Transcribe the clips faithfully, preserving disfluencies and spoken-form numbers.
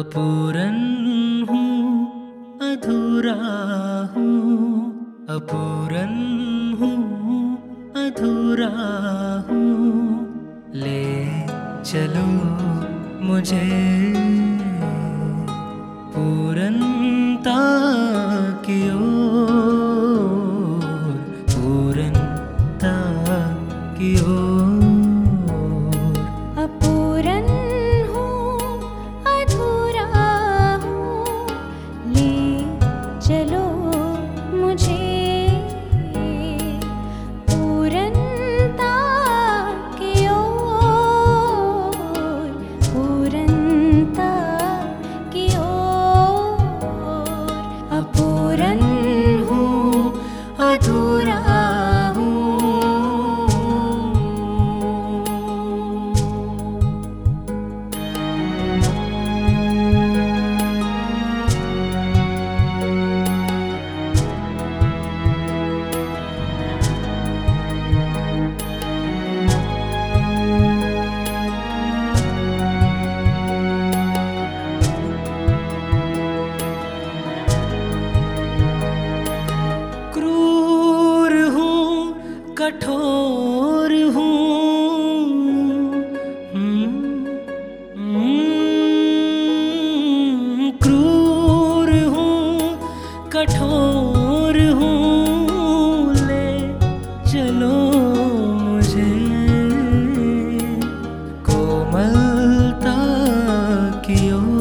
अपूरन हूँ, अधूरा हूँ, अपूरन हूँ, अधूरा हूँ। ले चलो मुझे पूरनता की ओर, पूरनता की ओर। अपूरन हूँ, अधूरा हूँ, ले चलो मुझे पूरनता की ओर, पूरनता की ओर। अपूरन हूँ, अधूरा कठोर हूँ, क्रूर हूँ, कठोर हूँ। ले चलो मुझे कोमलता की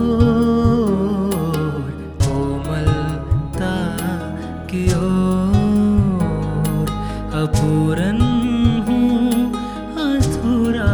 ओर, कोमलता की ओर। अपूरन हूँ, अधूरा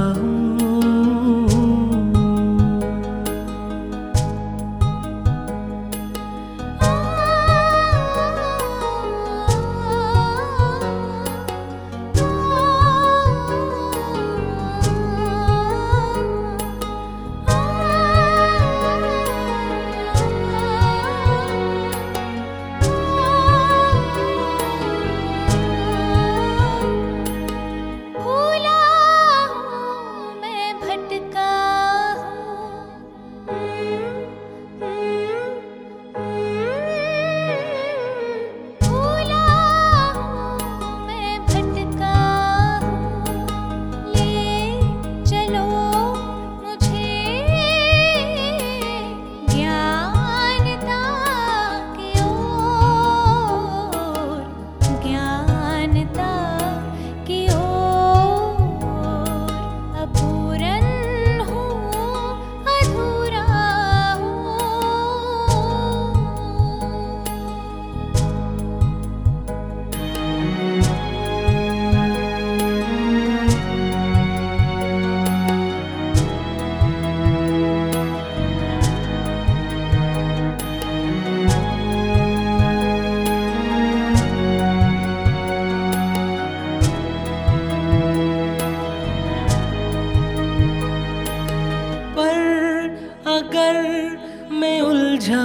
अगर मैं उलझा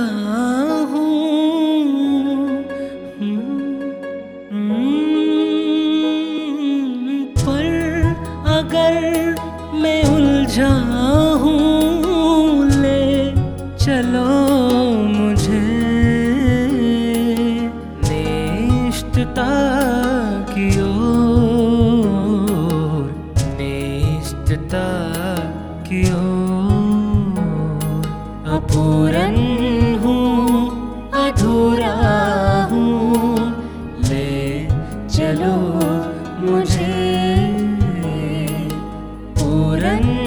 हूँ, पर अगर मैं उलझा हूँ, ले चलो मुझे निष्ठता की ओर, निष्ठता की ओर। अपूरन हूँ, अधूरा हूँ, ले चलो मुझे पूरन